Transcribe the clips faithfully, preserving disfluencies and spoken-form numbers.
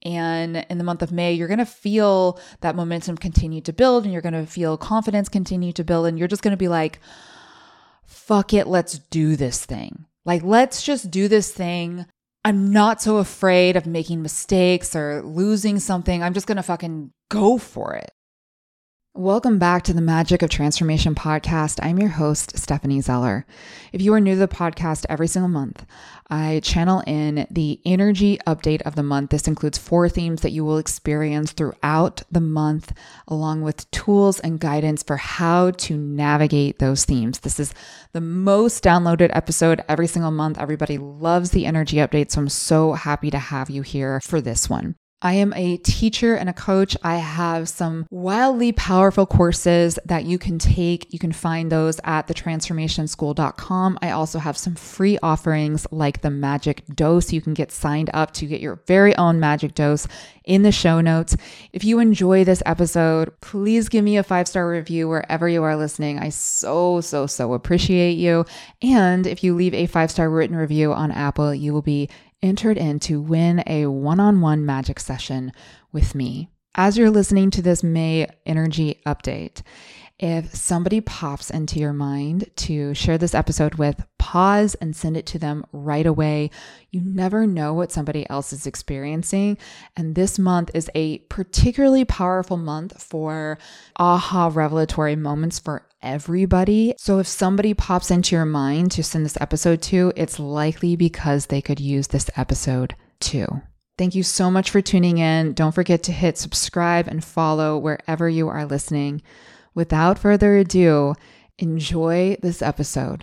And in the month of May, you're going to feel that momentum continue to build, and you're going to feel confidence continue to build. And you're just going to be like, fuck it, let's do this thing. Like, let's just do this thing. I'm not so afraid of making mistakes or losing something. I'm just going to fucking go for it. Welcome back to the Magic of Transformation podcast. I'm your host, Stephanie Zeller. If you are new to the podcast every single month, I channel in the energy update of the month. This includes four themes that you will experience throughout the month, along with tools and guidance for how to navigate those themes. This is the most downloaded episode every single month. Everybody loves the energy update, so I'm so happy to have you here for this one. I am a teacher and a coach. I have some wildly powerful courses that you can take. You can find those at the transformation school dot com. I also have some free offerings like the Magic Dose. You can get signed up to get your very own Magic Dose in the show notes. If you enjoy this episode, please give me a five-star review wherever you are listening. I so, so, so appreciate you. And if you leave a five-star written review on Apple, you will be entered in to win a one-on-one magic session with me. As you're listening to this May energy update, if somebody pops into your mind to share this episode with, pause and send it to them right away. You never know what somebody else is experiencing. And this month is a particularly powerful month for aha revelatory moments for everybody. So if somebody pops into your mind to send this episode to, it's likely because they could use this episode too. Thank you so much for tuning in. Don't forget to hit subscribe and follow wherever you are listening. Without further ado, enjoy this episode.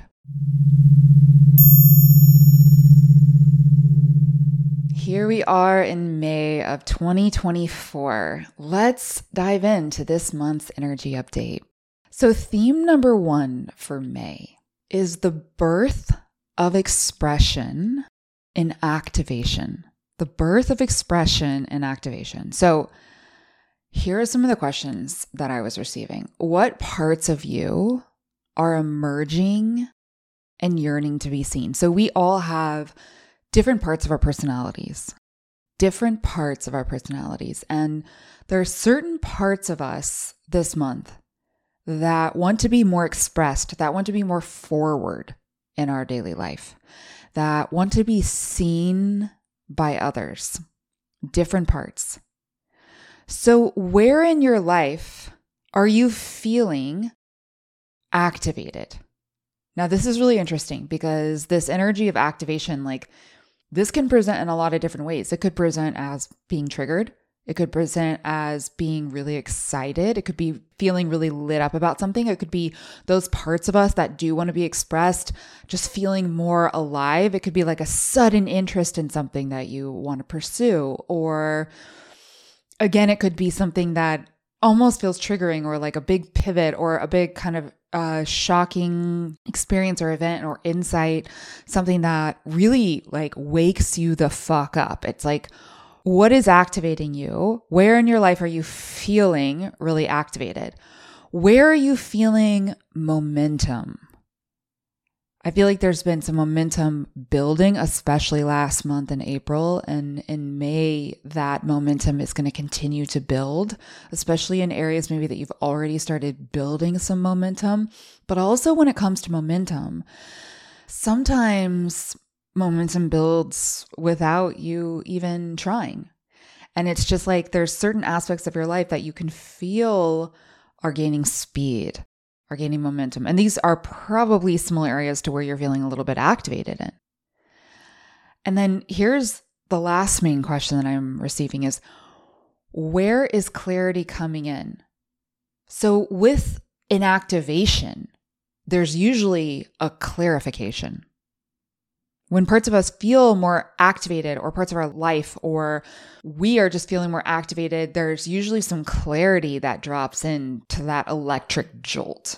Here we are in May of twenty twenty-four. Let's dive into this month's energy update. So theme number one for May is the birth of expression and activation. The birth of expression and activation. So here are some of the questions that I was receiving. What parts of you are emerging and yearning to be seen? So we all have different parts of our personalities, different parts of our personalities. And there are certain parts of us this month that want to be more expressed, that want to be more forward in our daily life, that want to be seen by others, different parts. So where in your life are you feeling activated? Now, this is really interesting because this energy of activation, like this can present in a lot of different ways. It could present as being triggered. It could present as being really excited. It could be feeling really lit up about something. It could be those parts of us that do want to be expressed, just feeling more alive. It could be like a sudden interest in something that you want to pursue. Or again, it could be something that almost feels triggering or like a big pivot or a big kind of uh, shocking experience or event or insight, something that really like wakes you the fuck up. It's like, what is activating you? Where in your life are you feeling really activated? Where are you feeling momentum? I feel like there's been some momentum building, especially last month in April. And in May, that momentum is going to continue to build, especially in areas maybe that you've already started building some momentum. But also when it comes to momentum, sometimes momentum builds without you even trying. And it's just like there's certain aspects of your life that you can feel are gaining speed, are gaining momentum. And these are probably similar areas to where you're feeling a little bit activated in. And then here's the last main question that I'm receiving is, where is clarity coming in? So with an activation, there's usually a clarification. When parts of us feel more activated or parts of our life or we are just feeling more activated, there's usually some clarity that drops into that electric jolt.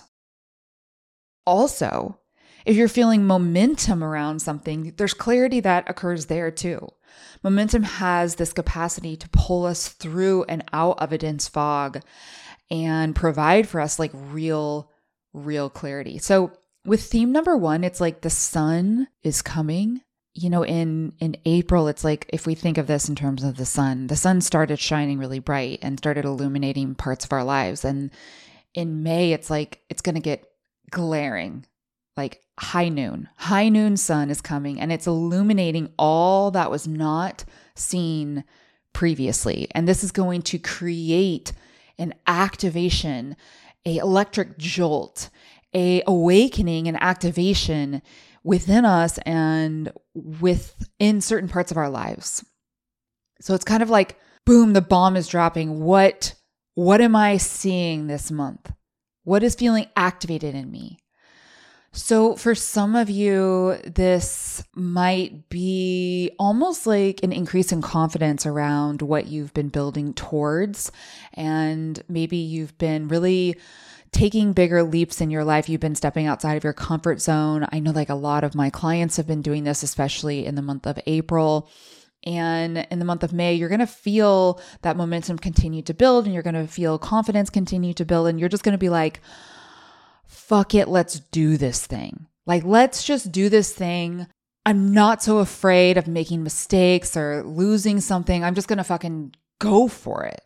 Also, if you're feeling momentum around something, there's clarity that occurs there too. Momentum has this capacity to pull us through and out of a dense fog and provide for us like real, real clarity. So with theme number one, it's like the sun is coming. you know, in, in April, it's like, if we think of this in terms of the sun, the sun started shining really bright and started illuminating parts of our lives. And in May, it's like, it's going to get glaring, like high noon, high noon sun is coming and it's illuminating all that was not seen previously. And this is going to create an activation, a electric jolt, a awakening and activation within us and within certain parts of our lives. So it's kind of like, boom, the bomb is dropping. What, what am I seeing this month? What is feeling activated in me? So for some of you, this might be almost like an increase in confidence around what you've been building towards. And maybe you've been really taking bigger leaps in your life. You've been stepping outside of your comfort zone. I know like a lot of my clients have been doing this, especially in the month of April. And in the month of May, you're going to feel that momentum continue to build and you're going to feel confidence continue to build. And you're just going to be like, fuck it, let's do this thing. Like, let's just do this thing. I'm not so afraid of making mistakes or losing something. I'm just going to fucking go for it.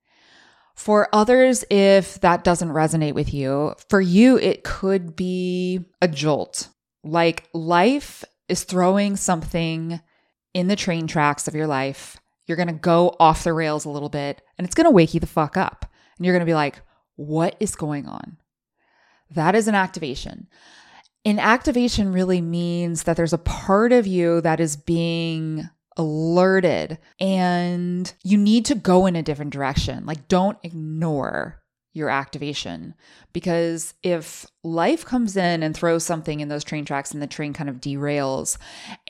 For others, if that doesn't resonate with you, for you, it could be a jolt. Like life is throwing something in the train tracks of your life. You're going to go off the rails a little bit and it's going to wake you the fuck up. And you're going to be like, what is going on? That is an activation. An activation really means that there's a part of you that is being alerted and you need to go in a different direction. Like, don't ignore your activation, because if life comes in and throws something in those train tracks and the train kind of derails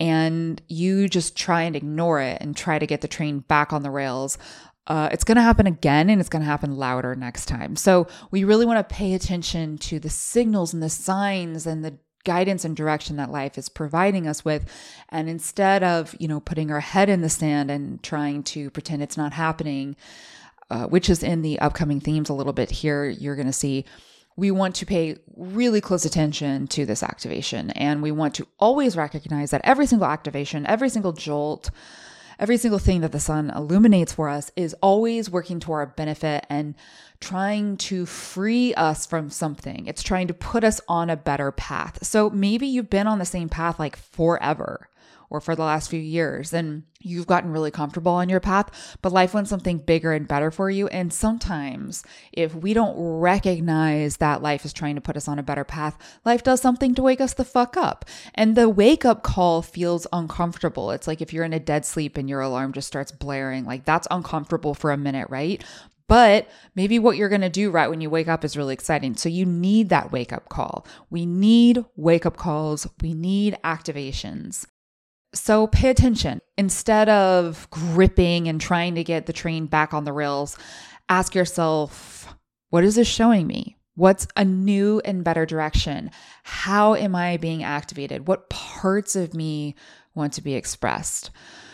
and you just try and ignore it and try to get the train back on the rails, Uh, it's going to happen again and it's going to happen louder next time. So we really want to pay attention to the signals and the signs and the guidance and direction that life is providing us with. And instead of, you know, putting our head in the sand and trying to pretend it's not happening, uh, which is in the upcoming themes a little bit here, you're going to see, we want to pay really close attention to this activation. And we want to always recognize that every single activation, every single jolt, every single thing that the sun illuminates for us is always working to our benefit and trying to free us from something. It's trying to put us on a better path. So maybe you've been on the same path like forever or for the last few years and you've gotten really comfortable on your path, but life wants something bigger and better for you. And sometimes if we don't recognize that life is trying to put us on a better path, life does something to wake us the fuck up. And the wake up call feels uncomfortable. It's like if you're in a dead sleep and your alarm just starts blaring, like that's uncomfortable for a minute, right? But maybe what you're going to do right when you wake up is really exciting. So you need that wake up call. We need wake up calls. We need activations. So pay attention. Instead of gripping and trying to get the train back on the rails, ask yourself, what is this showing me? What's a new and better direction? How am I being activated? What parts of me want to be expressed?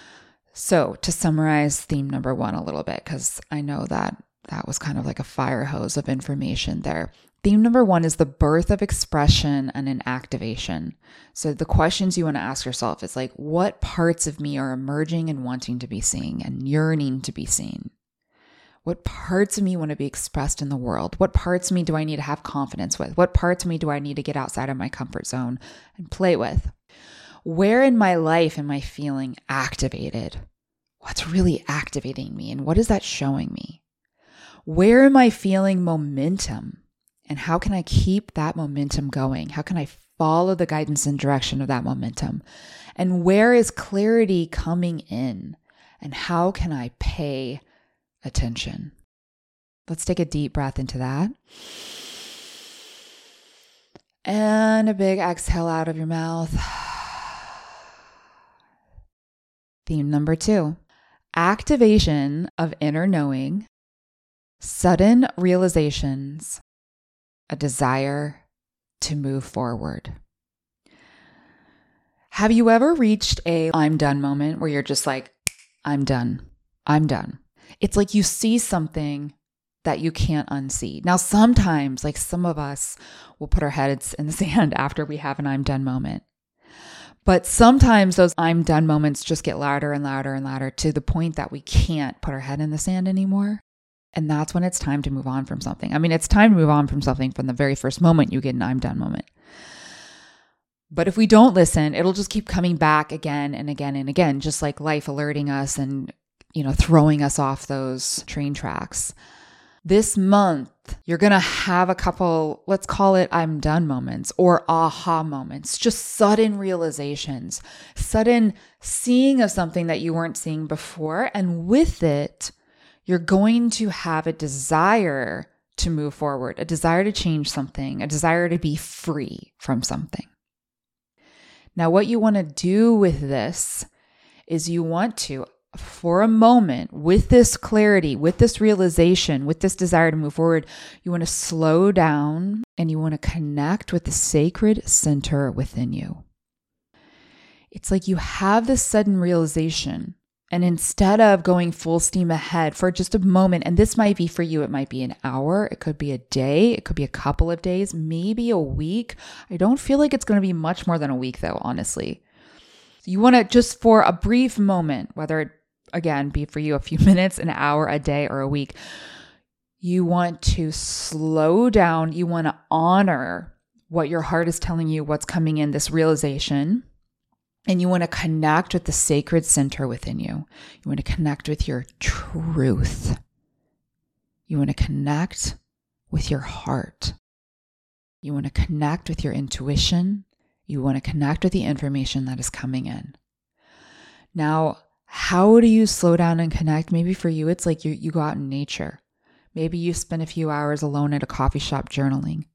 So to summarize theme number one a little bit, because I know that that was kind of like a fire hose of information there. Theme number one is the birth of expression and an activation. So the questions you want to ask yourself is like, what parts of me are emerging and wanting to be seen and yearning to be seen? What parts of me want to be expressed in the world? What parts of me do I need to have confidence with? What parts of me do I need to get outside of my comfort zone and play with? Where in my life am I feeling activated? What's really activating me? And what is that showing me? Where am I feeling momentum? And how can I keep that momentum going? How can I follow the guidance and direction of that momentum? And where is clarity coming in? And how can I pay attention? Let's take a deep breath into that. And a big exhale out of your mouth. Theme number two, activation of inner knowing, sudden realizations, a desire to move forward. Have you ever reached a I'm done moment where you're just like, I'm done. I'm done. It's like you see something that you can't unsee. Now, sometimes, like some of us will put our heads in the sand after we have an I'm done moment. But sometimes those I'm done moments just get louder and louder and louder to the point that we can't put our head in the sand anymore. And that's when it's time to move on from something. I mean, it's time to move on from something from the very first moment you get an I'm done moment. But if we don't listen, it'll just keep coming back again and again and again, just like life alerting us and, you know, throwing us off those train tracks. This month, you're going to have a couple, let's call it I'm done moments or aha moments, just sudden realizations, sudden seeing of something that you weren't seeing before. And with it, you're going to have a desire to move forward, a desire to change something, a desire to be free from something. Now, what you want to do with this is you want to, for a moment, with this clarity, with this realization, with this desire to move forward, you want to slow down and you want to connect with the sacred center within you. It's like you have this sudden realization, and instead of going full steam ahead for just a moment, and this might be for you, it might be an hour, it could be a day, it could be a couple of days, maybe a week. I don't feel like it's going to be much more than a week though, honestly. You want to just for a brief moment, whether it again, be for you a few minutes, an hour, a day, or a week. You want to slow down. You want to honor what your heart is telling you, what's coming in, this realization. And you want to connect with the sacred center within you. You want to connect with your truth. You want to connect with your heart. You want to connect with your intuition. You want to connect with the information that is coming in. Now, how do you slow down and connect? Maybe for you, it's like you, you go out in nature. Maybe you spend a few hours alone at a coffee shop journaling.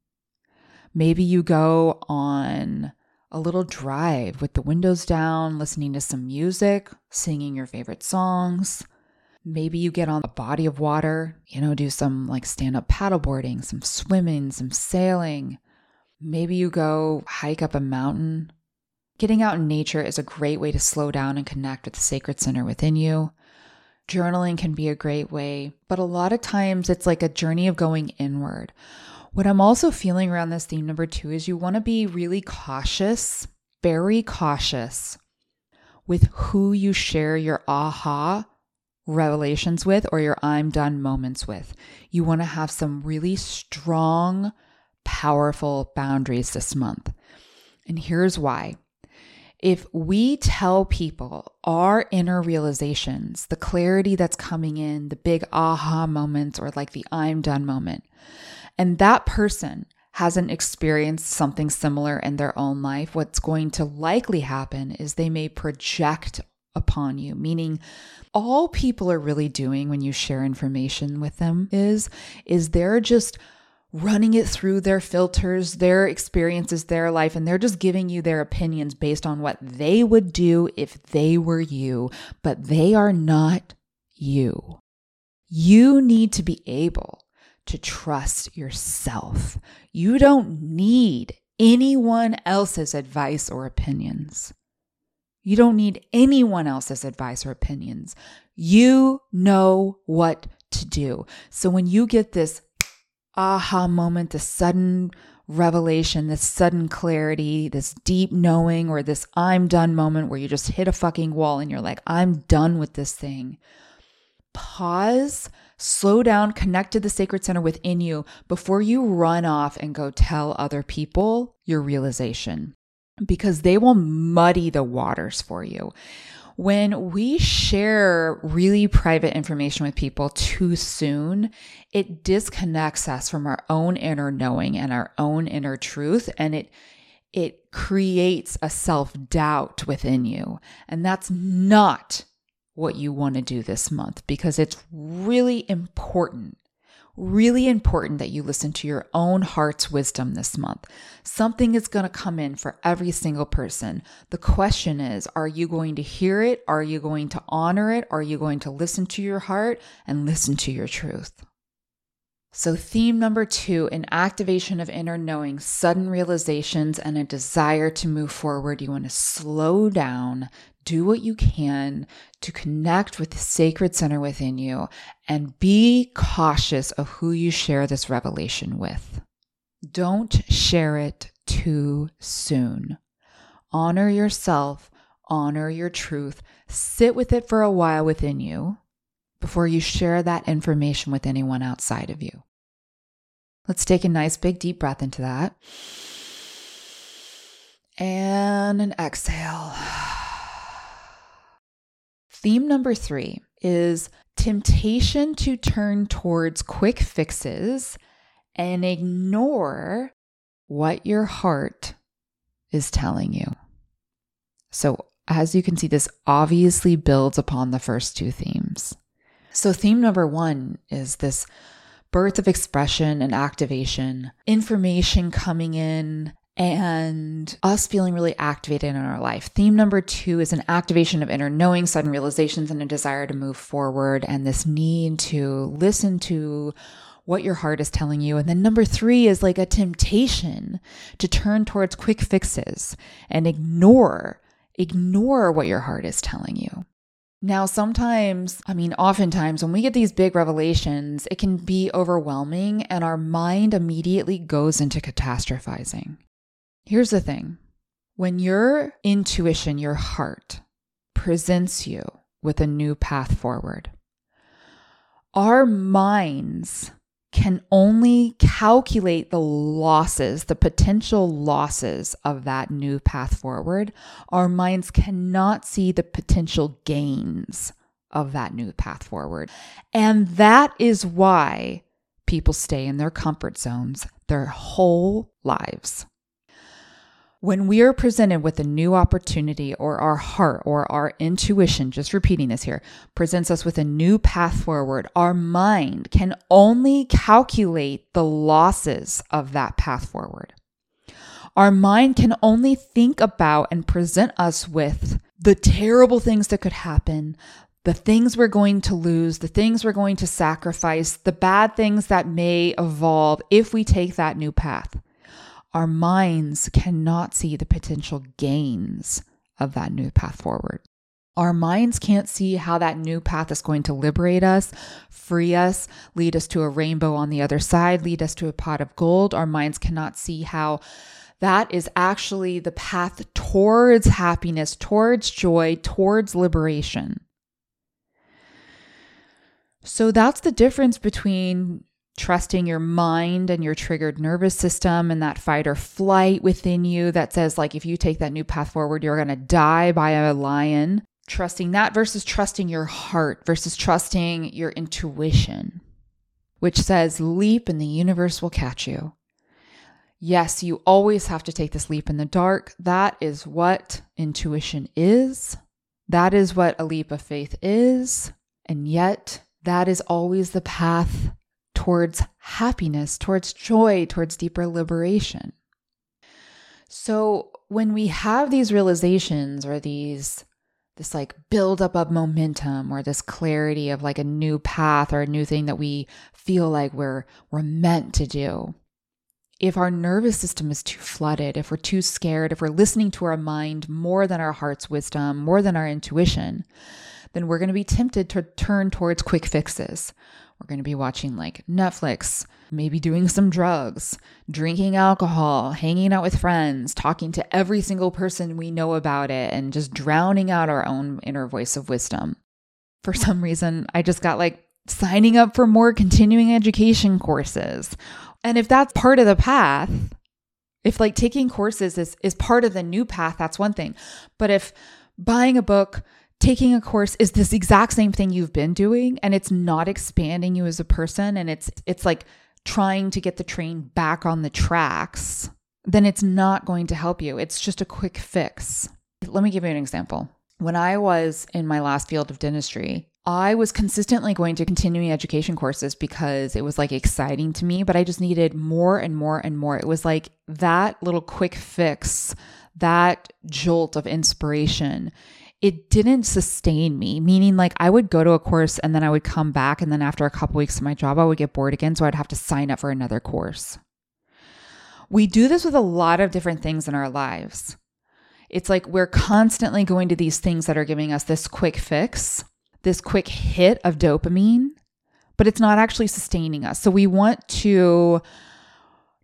Maybe you go on a little drive with the windows down, listening to some music, singing your favorite songs. Maybe you get on a body of water, you know, do some like stand-up paddleboarding, some swimming, some sailing. Maybe you go hike up a mountain. Getting out in nature is a great way to slow down and connect with the sacred center within you. Journaling can be a great way, but a lot of times it's like a journey of going inward. What I'm also feeling around this theme number two is you want to be really cautious, very cautious with who you share your aha revelations with or your I'm done moments with. You want to have some really strong, powerful boundaries this month. And here's why. If we tell people our inner realizations, the clarity that's coming in, the big aha moments or like the I'm done moment, and that person hasn't experienced something similar in their own life, what's going to likely happen is they may project upon you, meaning all people are really doing when you share information with them is, is they're just running it through their filters, their experiences, their life, and they're just giving you their opinions based on what they would do if they were you, but they are not you. You need to be able to trust yourself. You don't need anyone else's advice or opinions. You don't need anyone else's advice or opinions. You know what to do. So when you get this aha moment, this sudden revelation, this sudden clarity, this deep knowing, or this I'm done moment where you just hit a fucking wall and you're like, I'm done with this thing. Pause, slow down, connect to the sacred center within you before you run off and go tell other people your realization, because they will muddy the waters for you. When we share really private information with people too soon, it disconnects us from our own inner knowing and our own inner truth, and it it creates a self-doubt within you. And that's not what you want to do this month, because it's really important. Really important that you listen to your own heart's wisdom this month. Something is going to come in for every single person. The question is, are you going to hear it? Are you going to honor it? Are you going to listen to your heart and listen to your truth? So theme number two, an activation of inner knowing, sudden realizations, and a desire to move forward. You want to slow down, do what you can to connect with the sacred center within you, and be cautious of who you share this revelation with. Don't share it too soon. honor yourself, honor your truth, sit with it for a while within you before you share that information with anyone outside of you. Let's take a nice big deep breath into that. And an exhale. Theme number three is temptation to turn towards quick fixes and ignore what your heart is telling you. So as you can see, this obviously builds upon the first two themes. So theme number one is this birth of expression and activation, information coming in, and us feeling really activated in our life. Theme number two is an activation of inner knowing, sudden realizations, and a desire to move forward, and this need to listen to what your heart is telling you. And then number three is like a temptation to turn towards quick fixes and ignore, ignore what your heart is telling you. Now, sometimes, I mean, oftentimes when we get these big revelations, it can be overwhelming and our mind immediately goes into catastrophizing. Here's the thing. When your intuition, your heart, presents you with a new path forward, our minds can only calculate the losses, the potential losses of that new path forward. Our minds cannot see the potential gains of that new path forward. And that is why people stay in their comfort zones their whole lives. When we are presented with a new opportunity, or our heart or our intuition, just repeating this here, presents us with a new path forward, our mind can only calculate the losses of that path forward. Our mind can only think about and present us with the terrible things that could happen, the things we're going to lose, the things we're going to sacrifice, the bad things that may evolve if we take that new path. Our minds cannot see the potential gains of that new path forward. Our minds can't see how that new path is going to liberate us, free us, lead us to a rainbow on the other side, lead us to a pot of gold. Our minds cannot see how that is actually the path towards happiness, towards joy, towards liberation. So that's the difference between trusting your mind and your triggered nervous system and that fight or flight within you that says, like, if you take that new path forward, you're going to die by a lion. Trusting that versus trusting your heart versus trusting your intuition, which says leap and the universe will catch you. Yes, you always have to take this leap in the dark. That is what intuition is. That is what a leap of faith is. And yet that is always the path towards happiness, towards joy, towards deeper liberation. So when we have these realizations or these, this like buildup of momentum or this clarity of like a new path or a new thing that we feel like we're, we're meant to do, if our nervous system is too flooded, if we're too scared, if we're listening to our mind more than our heart's wisdom, more than our intuition, then we're going to be tempted to turn towards quick fixes. We're going to be watching like Netflix, maybe doing some drugs, drinking alcohol, hanging out with friends, talking to every single person we know about it, and just drowning out our own inner voice of wisdom. For some reason, I just got like signing up for more continuing education courses. And if that's part of the path, if like taking courses is, is part of the new path, that's one thing. But if buying a book, taking a course is this exact same thing you've been doing and it's not expanding you as a person, and it's it's like trying to get the train back on the tracks, then it's not going to help you. It's just a quick fix. Let me give you an example. When I was in my last field of dentistry, I was consistently going to continuing education courses because it was like exciting to me, but I just needed more and more and more. It was like that little quick fix, that jolt of inspiration. It didn't sustain me, meaning like I would go to a course and then I would come back, and then after a couple weeks of my job, I would get bored again. So I'd have to sign up for another course. We do this with a lot of different things in our lives. It's like we're constantly going to these things that are giving us this quick fix, this quick hit of dopamine, but it's not actually sustaining us. So we want to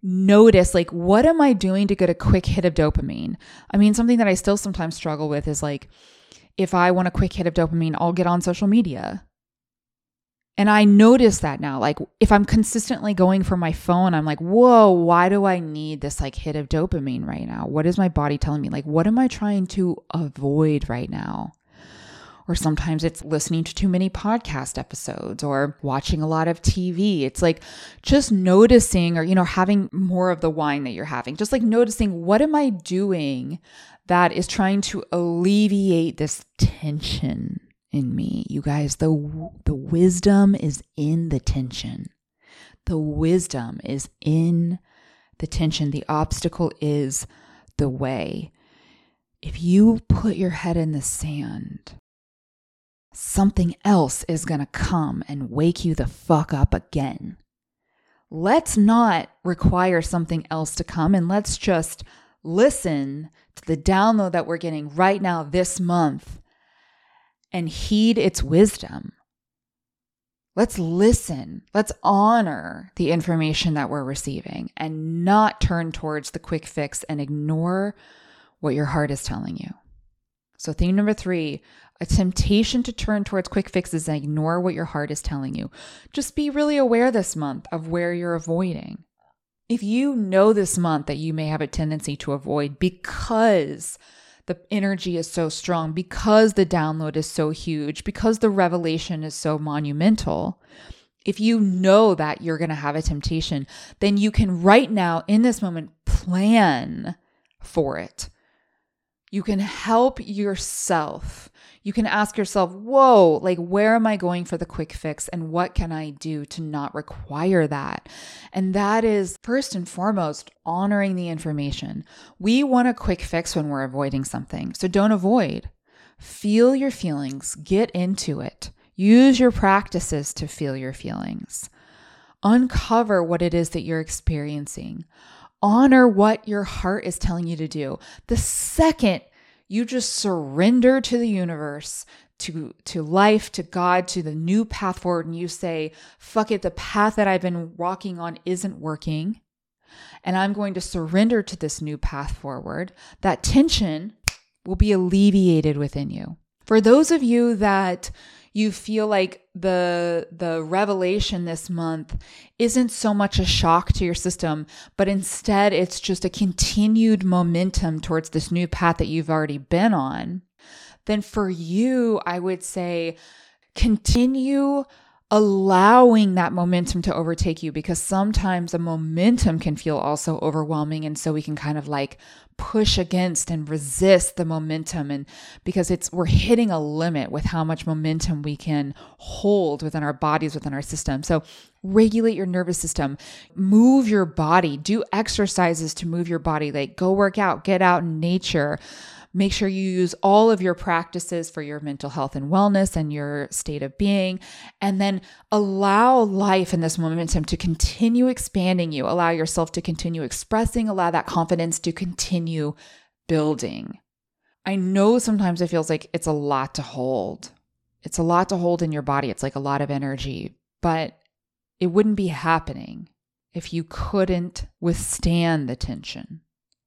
notice, like, what am I doing to get a quick hit of dopamine? I mean, something that I still sometimes struggle with is like, if I want a quick hit of dopamine, I'll get on social media. And I notice that now, like if I'm consistently going for my phone, I'm like, whoa, why do I need this like hit of dopamine right now? What is my body telling me? Like, what am I trying to avoid right now? Or sometimes it's listening to too many podcast episodes or watching a lot of T V. It's like just noticing, or, you know, having more of the wine that you're having, just like noticing, what am I doing that is trying to alleviate this tension in me? You guys, the the wisdom is in the tension. The wisdom is in the tension. The obstacle is the way. If you put your head in the sand, something else is going to come and wake you the fuck up again. Let's not require something else to come, and let's just listen to the download that we're getting right now this month and heed its wisdom. Let's listen. Let's honor the information that we're receiving and not turn towards the quick fix and ignore what your heart is telling you. So theme number three, a temptation to turn towards quick fixes and ignore what your heart is telling you. Just be really aware this month of where you're avoiding. If you know this month that you may have a tendency to avoid because the energy is so strong, because the download is so huge, because the revelation is so monumental, if you know that you're going to have a temptation, then you can right now in this moment plan for it. You can help yourself. You can ask yourself, whoa, like, where am I going for the quick fix and what can I do to not require that? And that is first and foremost, honoring the information. We want a quick fix when we're avoiding something. So don't avoid. Feel your feelings, get into it. Use your practices to feel your feelings. Uncover what it is that you're experiencing. Honor what your heart is telling you to do. The second you just surrender to the universe, to, to life, to God, to the new path forward, and you say, fuck it, the path that I've been walking on isn't working, and I'm going to surrender to this new path forward, that tension will be alleviated within you. For those of you that you feel like the the revelation this month isn't so much a shock to your system, but instead it's just a continued momentum towards this new path that you've already been on, then for you, I would say continue allowing that momentum to overtake you, because sometimes the momentum can feel also overwhelming. And so we can kind of like push against and resist the momentum. And because it's, we're hitting a limit with how much momentum we can hold within our bodies, within our system. So regulate your nervous system, move your body, do exercises to move your body, like go work out, get out in nature. Make sure you use all of your practices for your mental health and wellness and your state of being, and then allow life in this momentum to continue expanding you. Allow yourself to continue expressing, allow that confidence to continue building. I know sometimes it feels like it's a lot to hold. It's a lot to hold in your body. It's like a lot of energy, but it wouldn't be happening if you couldn't withstand the tension.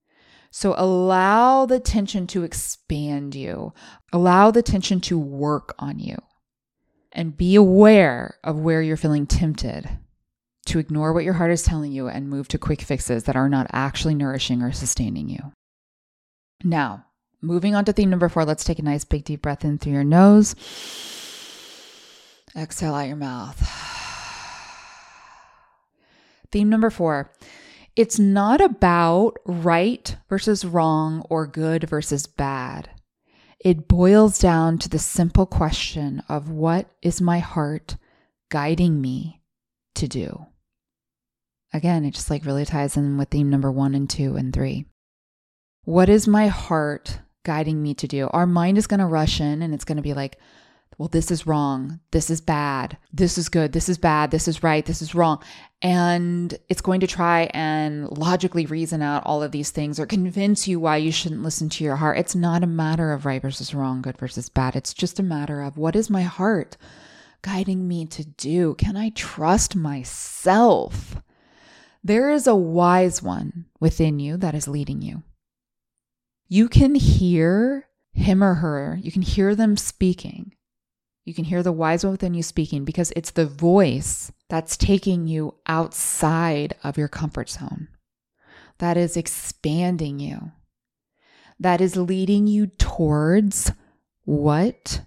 So allow the tension to expand you. Allow the tension to work on you. And be aware of where you're feeling tempted to ignore what your heart is telling you and move to quick fixes that are not actually nourishing or sustaining you. Now, moving on to theme number four, let's take a nice big deep breath in through your nose. Exhale out your mouth. Theme number four. It's not about right versus wrong or good versus bad. It boils down to the simple question of what is my heart guiding me to do? Again, it just like really ties in with theme number one and two and three. What is my heart guiding me to do? Our mind is going to rush in and it's going to be like, well, this is wrong. This is bad. This is good. This is bad. This is right. This is wrong. And it's going to try and logically reason out all of these things or convince you why you shouldn't listen to your heart. It's not a matter of right versus wrong, good versus bad. It's just a matter of what is my heart guiding me to do? Can I trust myself? There is a wise one within you that is leading you. You can hear him or her. You can hear them speaking. You can hear the wise one within you speaking because it's the voice that's taking you outside of your comfort zone, that is expanding you, that is leading you towards what,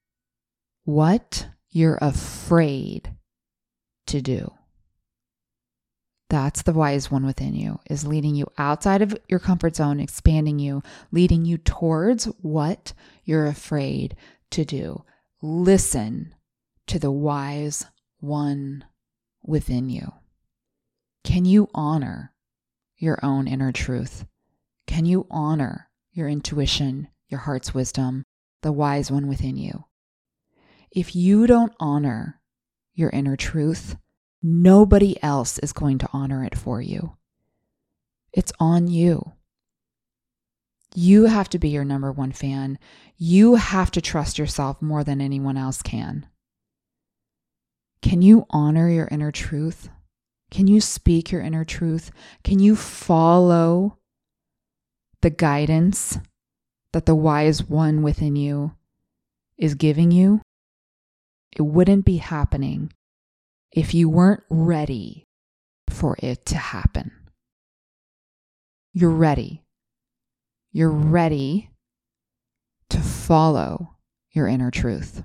what you're afraid to do. That's the wise one within you, is leading you outside of your comfort zone, expanding you, leading you towards what you're afraid to do. Listen to the wise one within you. Can you honor your own inner truth? Can you honor your intuition, your heart's wisdom, the wise one within you? If you don't honor your inner truth, nobody else is going to honor it for you. It's on you. You have to be your number one fan. You have to trust yourself more than anyone else can. Can you honor your inner truth? Can you speak your inner truth? Can you follow the guidance that the wise one within you is giving you? It wouldn't be happening if you weren't ready for it to happen. You're ready. You're ready to follow your inner truth.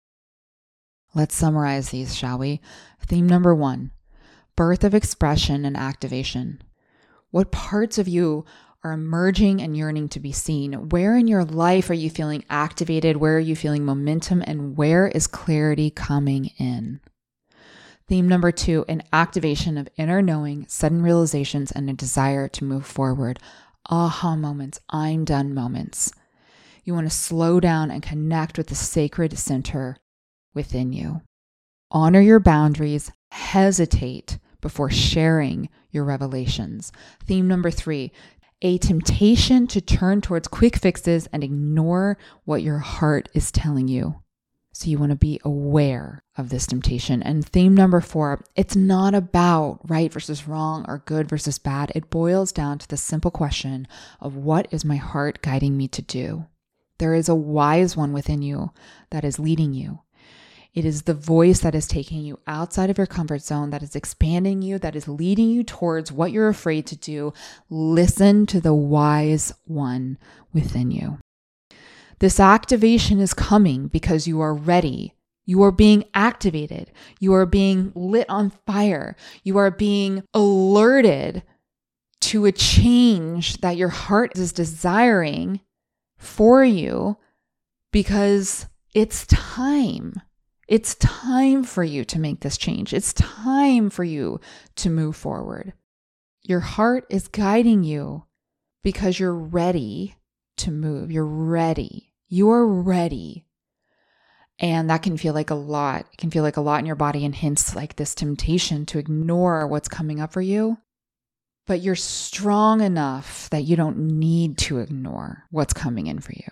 Let's summarize these, shall we? Theme number one, birth of expression and activation. What parts of you are emerging and yearning to be seen? Where in your life are you feeling activated? Where are you feeling momentum? And where is clarity coming in? Theme number two, an activation of inner knowing, sudden realizations, and a desire to move forward. Aha moments, I'm done moments. You want to slow down and connect with the sacred center within you. Honor your boundaries, hesitate before sharing your revelations. Theme number three, a temptation to turn towards quick fixes and ignore what your heart is telling you. So you want to be aware of this temptation. And theme number four, it's not about right versus wrong or good versus bad. It boils down to the simple question of what is my heart guiding me to do? There is a wise one within you that is leading you. It is the voice that is taking you outside of your comfort zone, that is expanding you, that is leading you towards what you're afraid to do. Listen to the wise one within you. This activation is coming because you are ready. You are being activated. You are being lit on fire. You are being alerted to a change that your heart is desiring for you because it's time. It's time for you to make this change. It's time for you to move forward. Your heart is guiding you because you're ready to move. You're ready. You're ready. And that can feel like a lot. It can feel like a lot in your body and hints like this temptation to ignore what's coming up for you. But you're strong enough that you don't need to ignore what's coming in for you.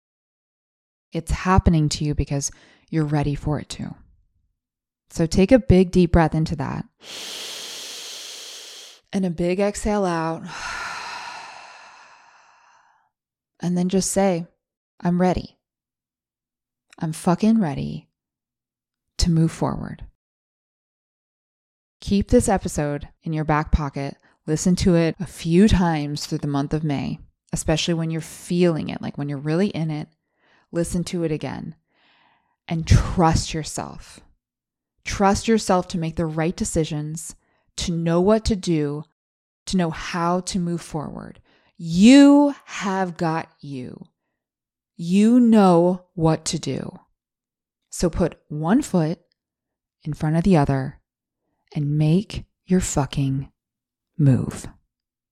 It's happening to you because you're ready for it to. So take a big deep breath into that. And a big exhale out. And then just say, I'm ready. I'm fucking ready to move forward. Keep this episode in your back pocket. Listen to it a few times through the month of May, especially when you're feeling it, like when you're really in it. Listen to it again and trust yourself. Trust yourself to make the right decisions, to know what to do, to know how to move forward. You have got you. You know what to do. So put one foot in front of the other and make your fucking move.